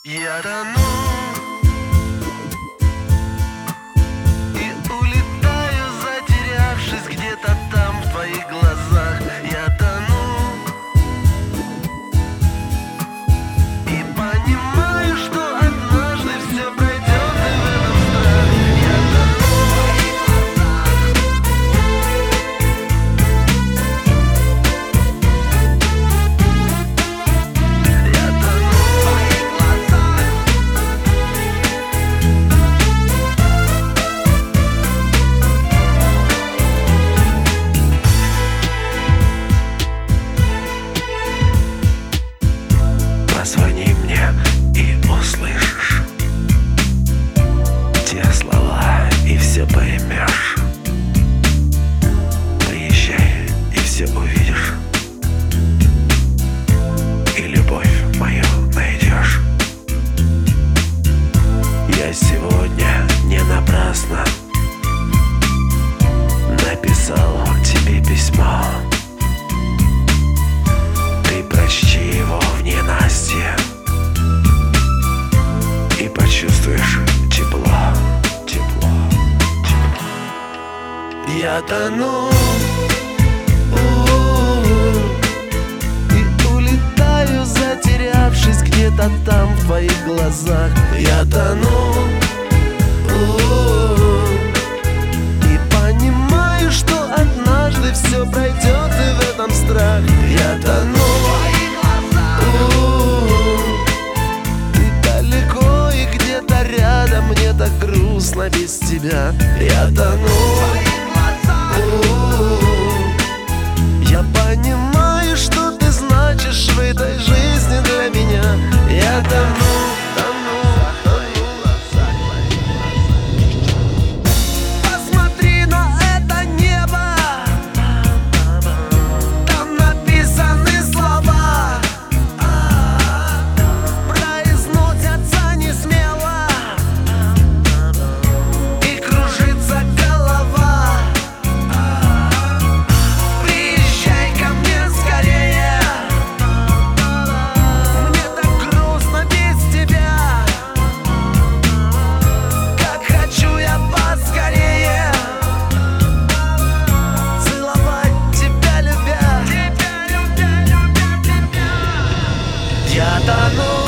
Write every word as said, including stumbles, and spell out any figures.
Я тону и улетаю, затерявшись где-то там в твоих глазах. Я тону и понимаю, что однажды все пройдет, и в этом страх. Я тону в твоих глазах. Я тону в твоих глазах. Позвони мне и услышишь те слова, и все поймешь. Приезжай, и все увидишь, и любовь мою найдешь. Я сегодня не напрасно написал тебе письмо. Ты прочти его в ненастье и почувствуешь тепло, тепло, тепло. Я тону у-у-у, и улетаю, затерявшись где-то там в твоих глазах. Я тону у-у-у, и понимаю, что однажды все пройдет, и в этом страх. Я тону у-у-у, ты далеко и где-то рядом, мне так грустно без тебя. Я тону у-у-у, я понимаю, что ты значишь в этой жизни для меня. Я тону, тону, посмотри на это небо, там написаны слова, произносятся не смело, и кружится голова. Приезжай ко мне скорее, мне так грустно без тебя. Как хочу я поскорее целовать тебя, любя. Я тону